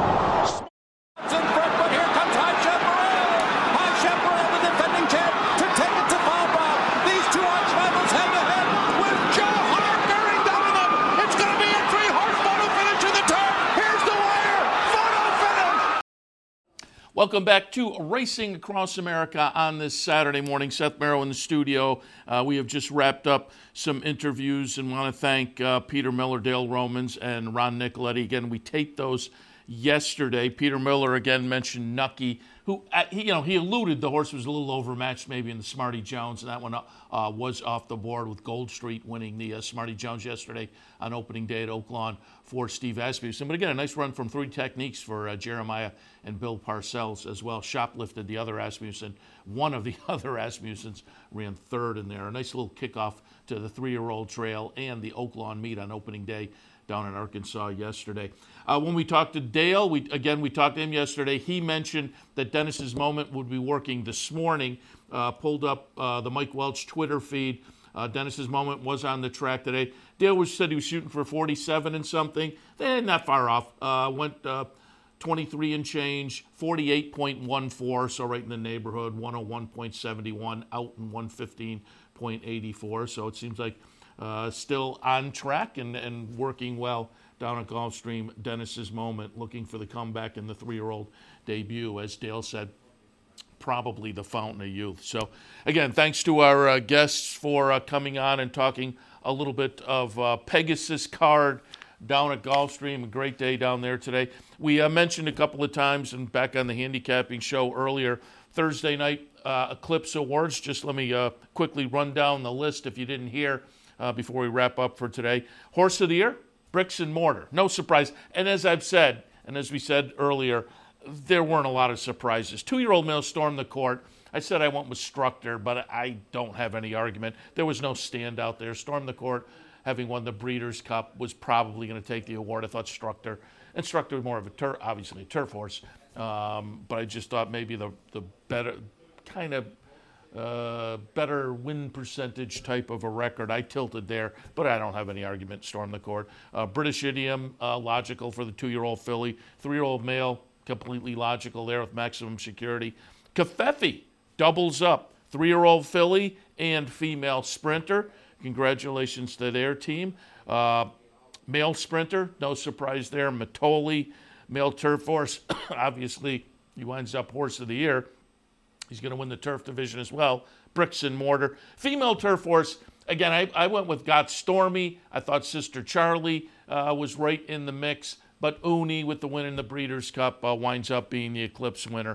It's in front, but here comes High Chaparral. High Chaparral, the defending champ, to take it to Falbrough. These two arch rivals head to head with Joe Hart bearing down on them. It's going to be a 3-horse photo finish in the turn. Here's the wire. Photo finish. Welcome back to Racing Across America on this Saturday morning. Seth Merrow in the studio. We have just wrapped up some interviews and want to thank Peter Miller, Dale Romans, and Ron Nicoletti. Again, we taped those yesterday. Peter Miller again mentioned Nucky, who he alluded the horse was a little overmatched maybe in the Smarty Jones, and that one was off the board with Gold Street winning the Smarty Jones yesterday on opening day at Oaklawn for Steve Asmussen. But again, a nice run from Three Techniques for Jeremiah and Bill Parcells as well. Shoplifted the other Asmussen. One of the other Asmussens ran third in there. A nice little kickoff to the 3-year-old trail and the Oaklawn meet on opening day down in Arkansas yesterday. When we talked to Dale, we talked to him yesterday. He mentioned that Dennis's Moment would be working this morning. Pulled up the Mike Welch Twitter feed. Dennis's Moment was on the track today. Dale said he was shooting for 47 and something. Not far off. Went 23 and change, 48.14, so right in the neighborhood, 101.71, out in 115.84. So it seems like still on track and working well down at Gulfstream. Dennis's Moment, looking for the comeback in the 3-year-old debut, as Dale said, probably the fountain of youth. So, again, thanks to our guests for coming on and talking a little bit of Pegasus card down at Gulfstream. A great day down there today. We mentioned a couple of times and back on the handicapping show earlier, Thursday night Eclipse Awards. Just let me quickly run down the list if you didn't hear before we wrap up for today. Horse of the Year, Bricks and Mortar. No surprise. And as I've said, and as we said earlier, there weren't a lot of surprises. 2-year-old male stormed the court. I said I went with Structor, but I don't have any argument. There was no standout there. Stormed the court, having won the Breeders' Cup, was probably going to take the award. I thought Structor was more of a obviously a turf horse, but I just thought maybe the better kind of better win percentage type of a record. I tilted there, but I don't have any argument. Storm the court. British Idiom, logical for the 2-year-old filly. 3-year-old male, completely logical there with Maximum Security. Covfefe doubles up. 3-year-old filly and female sprinter. Congratulations to their team. Male sprinter, no surprise there. Matoli, male turf horse. Obviously, he winds up Horse of the Year. He's going to win the turf division as well. Bricks and Mortar. Female turf horse, again, I went with Got Stormy. I thought Sister Charlie was right in the mix. But Uni, with the win in the Breeders' Cup, winds up being the Eclipse winner.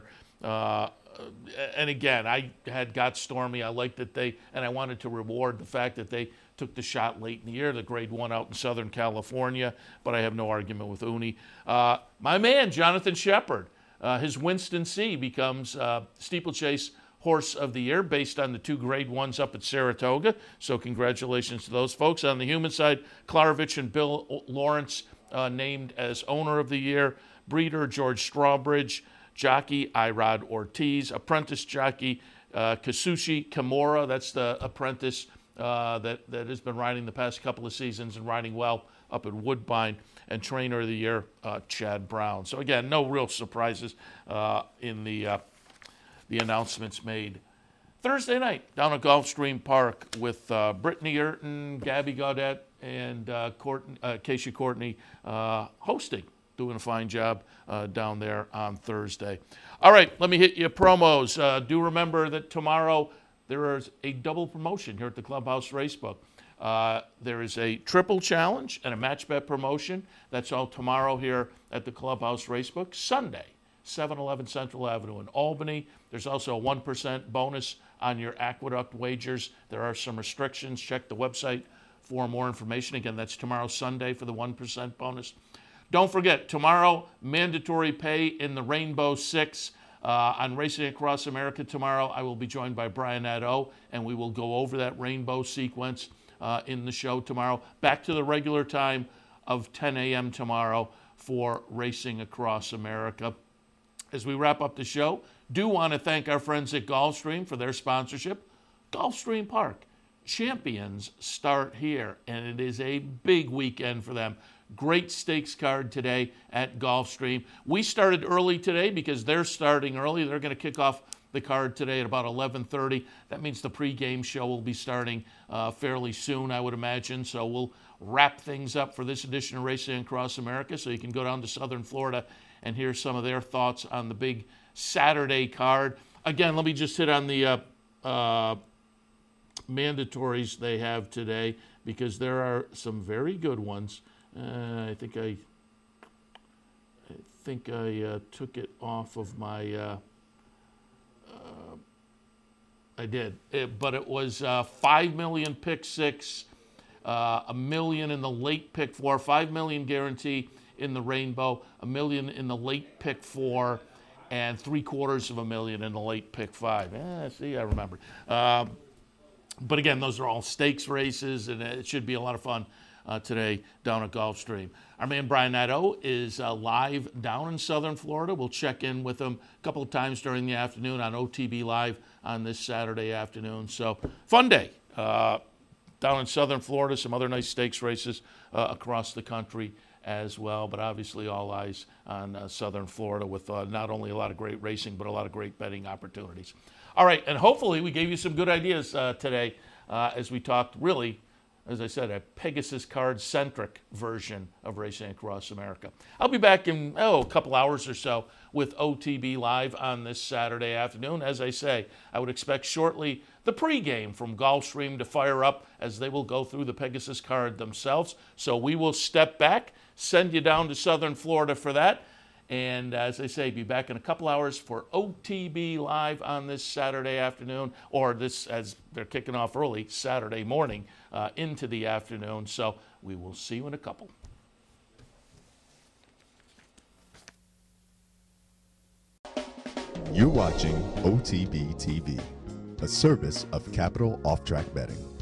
And again, I had Got Stormy. I liked that and I wanted to reward the fact that they took the shot late in the year, the grade 1 out in Southern California, but I have no argument with Uni. My man, Jonathan Shepard, his Winston C becomes Steeplechase Horse of the Year based on the 2 grade 1s up at Saratoga. So congratulations to those folks. On the human side, Klarovich and Bill Lawrence named as Owner of the Year. Breeder, George Strawbridge. Jockey, Irod Ortiz. Apprentice jockey, Kasushi Kimura. That's the apprentice that has been riding the past couple of seasons and riding well up at Woodbine. And Trainer of the Year, Chad Brown. So again, no real surprises in the announcements made Thursday night down at Gulfstream Park with Brittany Ayrton, Gabby Gaudet, and Keisha Courtney hosting, doing a fine job down there on Thursday. All right, let me hit you promos. Do remember that tomorrow there is a double promotion here at the Clubhouse Racebook. There is a triple challenge and a match bet promotion. That's all tomorrow here at the Clubhouse Racebook. Sunday, 711 Central Avenue in Albany. There's also a 1% bonus on your Aqueduct wagers. There are some restrictions. Check the website for more information. Again, that's tomorrow, Sunday, for the 1% bonus. Don't forget, tomorrow, mandatory pay in the Rainbow Six. On Racing Across America tomorrow, I will be joined by Brian Nadeau, and we will go over that rainbow sequence in the show tomorrow. Back to the regular time of 10 a.m. tomorrow for Racing Across America. As we wrap up the show, do want to thank our friends at Gulfstream for their sponsorship. Gulfstream Park, champions start here, and it is a big weekend for them. Great stakes card today at Gulfstream. We started early today because they're starting early. They're going to kick off the card today at about 11:30. That means the pregame show will be starting fairly soon, I would imagine. So we'll wrap things up for this edition of Racing Across America, so you can go down to Southern Florida and hear some of their thoughts on the big Saturday card. Again, let me just hit on the mandatories they have today, because there are some very good ones. I think I took it off of my. I did, but it was 5 million pick 6, $1 million in the late pick 4, 5 million guarantee in the Rainbow, $1 million in the late pick 4, and $750,000 in the late pick 5. See, I remembered. But again, those are all stakes races, and it should be a lot of fun today down at Gulfstream. Our man Brian Nadeau is live down in Southern Florida. We'll check in with him a couple of times during the afternoon on OTB Live on this Saturday afternoon. So, fun day down in Southern Florida. Some other nice stakes races across the country as well, but obviously all eyes on Southern Florida with not only a lot of great racing, but a lot of great betting opportunities. All right, and hopefully we gave you some good ideas today as we talked, really, as I said, a Pegasus card-centric version of Racing Across America. I'll be back in a couple hours or so with OTB Live on this Saturday afternoon. As I say, I would expect shortly the pregame from Gulfstream to fire up as they will go through the Pegasus card themselves. So we will step back, send you down to Southern Florida for that. And as I say, be back in a couple hours for OTB Live on this Saturday afternoon, or this, as they're kicking off early, Saturday morning into the afternoon. So we will see you in a couple. You're watching OTB TV, a service of Capital Off Track Betting.